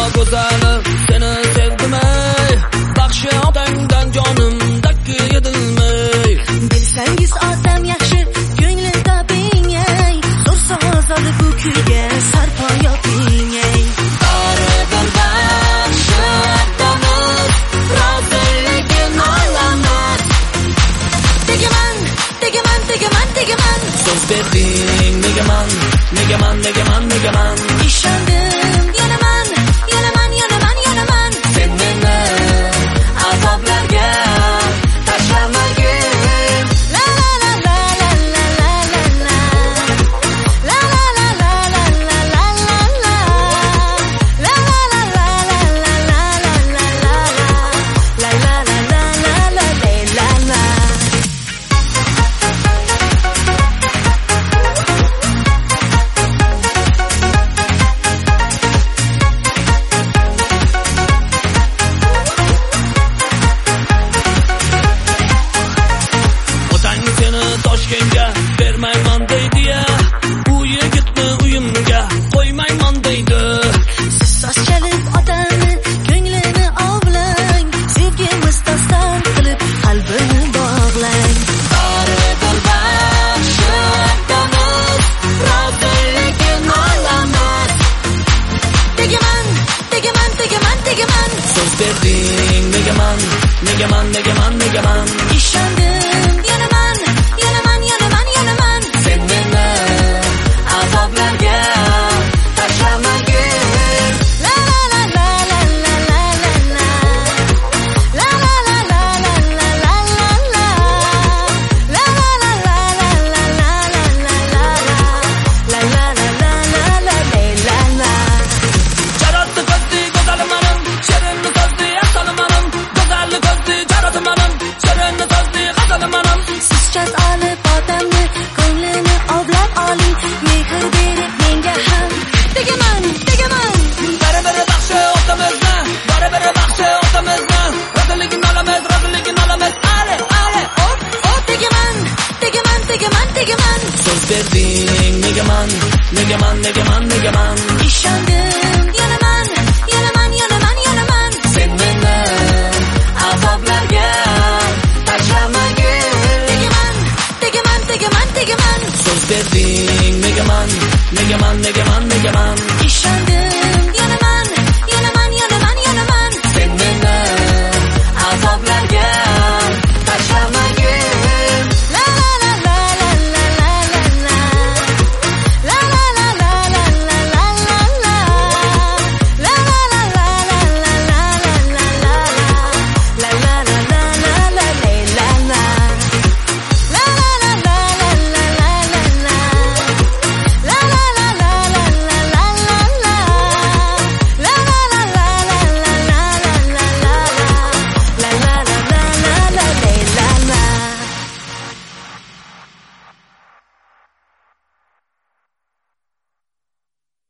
go'zali seni sevdim ey, baxshi otangdan jonimdagi yedilmay. Bilsangiz otam yaxshi ko'nglim toping ey, zo'r sozali bu kuyga sarpo yoping ey. Baribir baxshi otamiz roziligin olaman. Tegaman, tegaman, tegaman, tegaman. So'z berding negaman, negaman, negaman, negaman. Ishondim, yonaman, yonaman, yonaman, yonaman. Sen meni azoblarga tashlamagin. La la la la la la la la la. La la la la la la la la la. La la la la la la la la la la. La la la la la la la la. Otang seni Toshkentga bermayman deydi-ya, u yigitni uyimga qo'ymayman deydi. Siz soz chalib otamni ko'nglini ovlang, sevgimiz doston qilib qalbini bog'lang. Baribir baxshi otamiz roziligin olaman. Tegaman, tegaman, tegaman, tegaman. So'z berding negaman, negaman, negaman, negaman. Ishondim, yonaman, yonaman, yonaman, yonaman. Sen meni azoblarga tashlamagin. La la la la la la la la la. La la la la la la la la la. La la la la la la la la la la. La la la la la la la la. Jaroatli ko'zli go'zalimanim, shirinni so'zli asalimanim. Go'zalli ko'zli jaroatimanim, shirinni so'zli g'azalimanim. Siz chat olib otamni ko'nglini oblab oling, mehr berib menga ham. Tegaman, tegaman. Baribir baxshi otamizni, baribir baxshi otamizni. Roziligin olamiz, roziligin olamiz. Ale, ale, op, op. Tegaman, tegaman, tegaman, tegaman. So'z berding negaman, negaman, negaman, negaman. Ishondim, yonaman, yonaman, yonaman, yonaman. Sen meni azoblarga tashlamagin. Tegaman, tegaman, tegaman, tegaman. So'z berding negaman, negaman, negaman, negaman. Ishondim.